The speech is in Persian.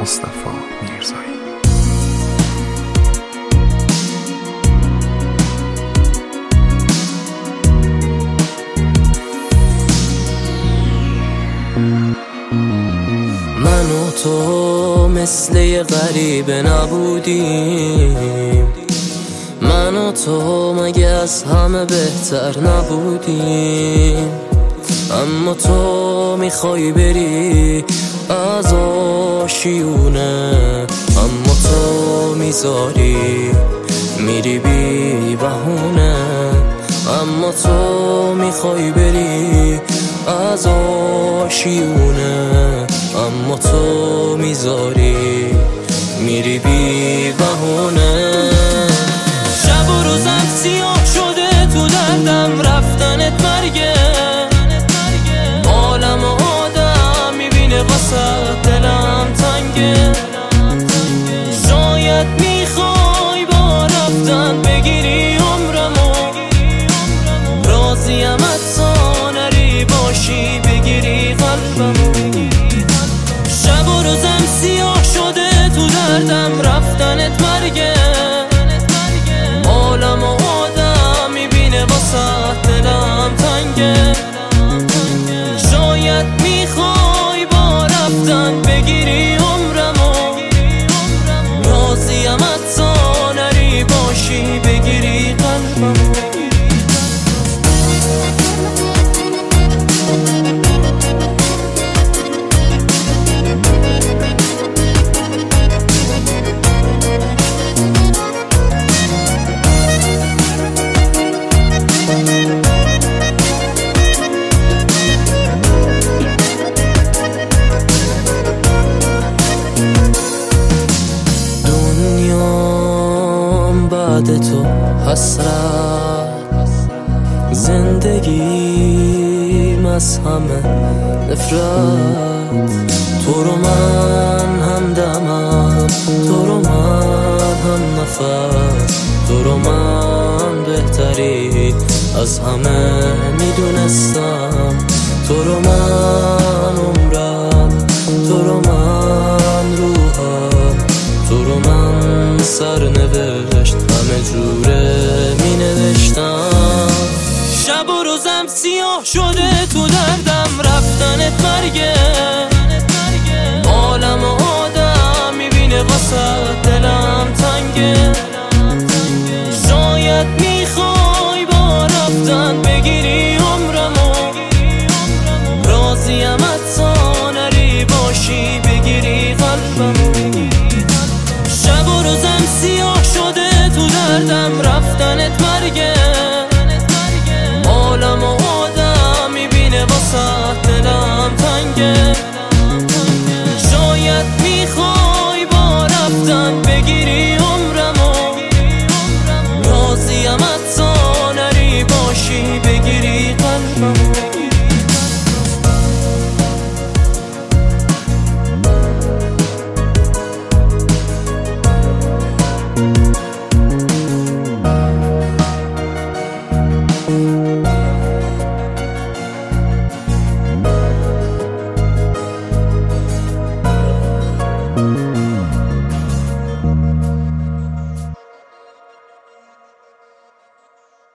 مصطفی میرزایی. من و تو مثل یه غریبه نبودیم، من و تو مگه از همه بهتر نبودیم. اما تو میخوای بری از آشیونه، اما تو میذاری میری بی بهونه. اما تو میخوای بری از آشیونه، اما تو میذاری میری بی بهونه. شب و روزم سیاه شده، تو دردم رفتنت مرگه. عالم و آدم میبینه واسه دلم تنگه. شاید میخوای با رفتن بگیری عمرمو، راضیم حتی نری باشی بگیری قلبمو. شب و روزم سیاه شده، تو دردم رفتنت مرگه. عالم و آدم میبینه واسه دلم تنگه. شاید میخوای با رفتن بگیری عمرمو، راضیم حتی نری باشی بگیری قلبمو. بعد تو حسرت، زندگیم از همه نفرت. تو رو من همدمم، تو رو من هم نفس، تو رو من بهتری از همه میدونستم. تو رو من عمرم، تو رو من روحم، تو رو من سرنوشتم.